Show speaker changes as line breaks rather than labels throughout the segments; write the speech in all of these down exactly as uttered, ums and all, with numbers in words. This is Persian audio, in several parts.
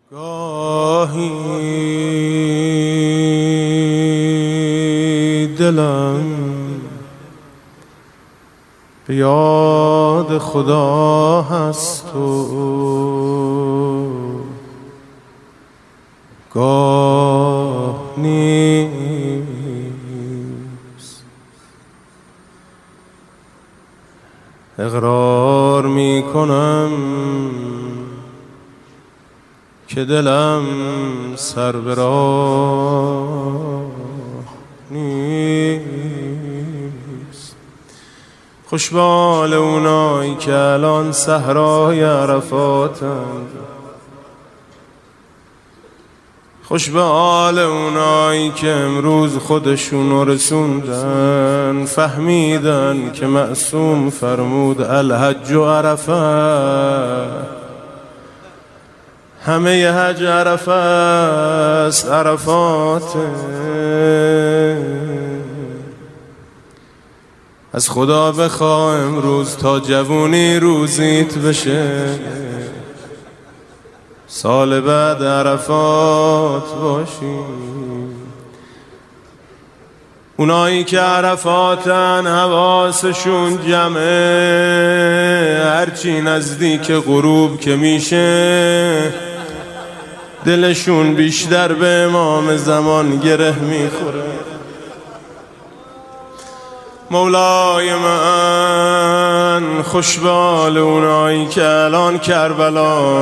گاهی دلم به یاد خدا هست و گاه نیست. اقرار می کنم که دلم سر به راه نیست. خوش به حال اونایی که الان صحرای عرفاتند، خوش به حال اونایی که امروز خودشونو رسوندن، فهمیدن که معصوم فرمود الحج و عرفه، همه ی حج عرفه است، عرفات. از خدا بخوا امروز تا جوونی روزیت بشه، سال بعد عرفات باشی. اونایی که عرفاتن حواسشون جمعه، هرچی نزدیک غروب که میشه دلشون بیشتر به امام زمان گره میخوره. مولای من خوش به حال اونایی که الان کربلا،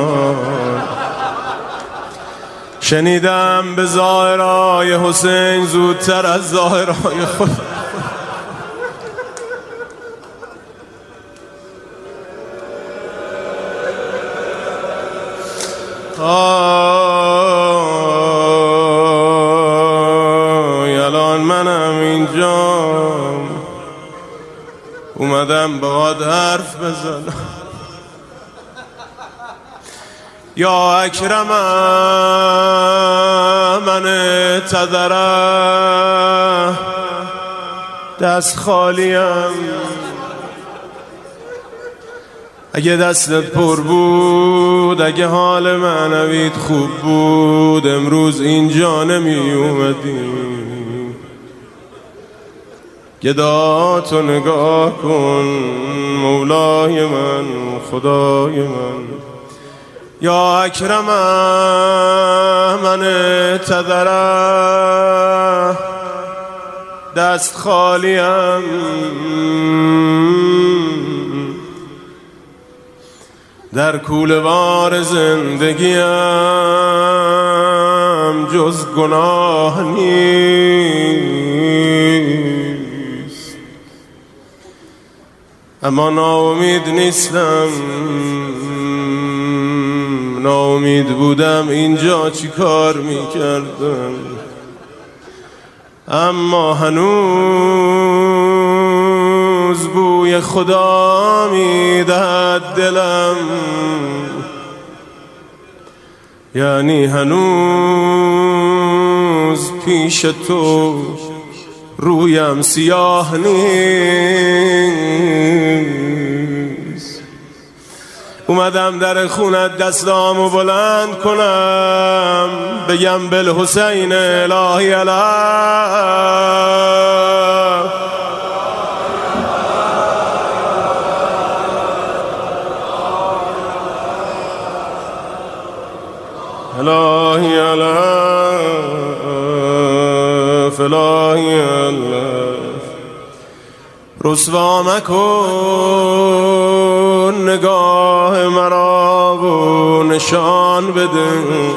شنیدم به ظاهرای حسین زودتر از ظاهرای خود. آی الان منم اینجام، اومدم باهات حرف بزنم. یا اکرم من تذره، دست خالیم. اگه دستت پر بود، اگه حال معنویت خوب بود، امروز اینجا نمی اومدی. گداتو نگاه کن مولای من، خدای من. یا اکرم من تذره، دست خالیم. در کوله‌وار زندگیم جز گناه نیست، اما ناامید نیستم. ناامید بودم اینجا چی کار میکردم، اما هنوز بوی خدا میدهد دلم، یعنی هنوز پیش تو رویم سیاه نیست. اومدم در خونت دستامو بلند کنم، بگم بالحسین الهی علیه. الهی علیه، الهی علیه. رسوا مکن نگاه مرا و نشان بده،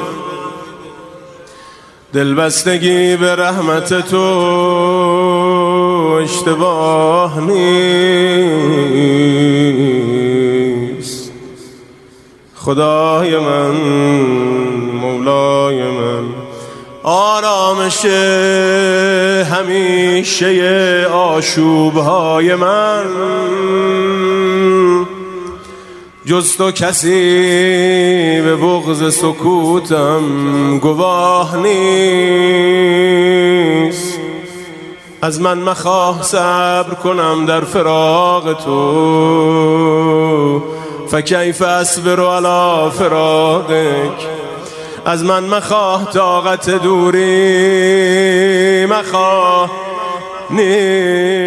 دلبستگی به رحمت تو اشتباه نیست. خدای من، مولای من، آرامش همیشه آشوبهای من، جز تو کسی به بغض سکوتم گواه نیست. از من مخواه صبر کنم در فراق تو، فکیف اصبر علی فراقک. از من مخواه طاقت دوری مخواه نیست.